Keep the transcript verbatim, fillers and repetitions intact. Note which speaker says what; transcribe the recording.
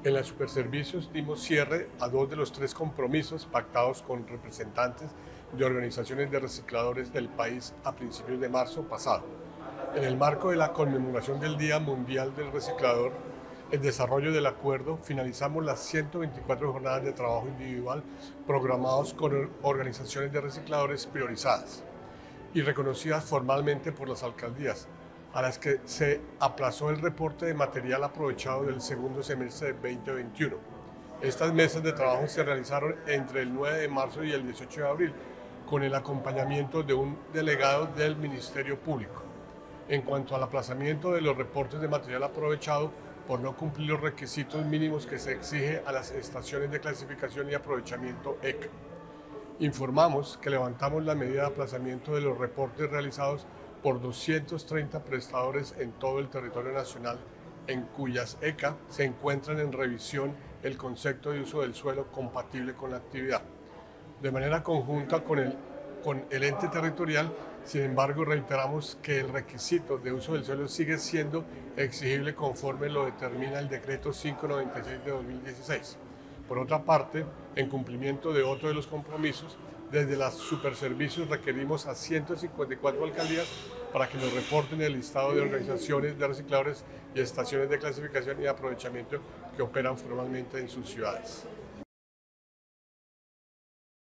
Speaker 1: En la Superservicios dimos cierre a dos de los tres compromisos pactados con representantes de organizaciones de recicladores del país a principios de marzo pasado. En el marco de la conmemoración del Día Mundial del Reciclador, el desarrollo del acuerdo, finalizamos las ciento veinticuatro jornadas de trabajo individual programados con organizaciones de recicladores priorizadas y reconocidas formalmente por las alcaldías, a las que se aplazó el reporte de material aprovechado del segundo semestre de veinte veintiuno. Estas mesas de trabajo se realizaron entre el nueve de marzo y el dieciocho de abril, con el acompañamiento de un delegado del Ministerio Público. En cuanto al aplazamiento de los reportes de material aprovechado por no cumplir los requisitos mínimos que se exige a las estaciones de clasificación y aprovechamiento E C A. Informamos que levantamos la medida de aplazamiento de los reportes realizados por doscientos treinta prestadores en todo el territorio nacional, en cuyas E C A se encuentran en revisión el concepto de uso del suelo compatible con la actividad. De manera conjunta con el, con el ente territorial, sin embargo, reiteramos que el requisito de uso del suelo sigue siendo exigible conforme lo determina el decreto quinientos noventa y seis de dos mil dieciséis. Por otra parte, en cumplimiento de otro de los compromisos, desde las Superservicios requerimos a ciento cincuenta y cuatro alcaldías para que nos reporten el listado de organizaciones de recicladores y estaciones de clasificación y aprovechamiento que operan formalmente en sus ciudades.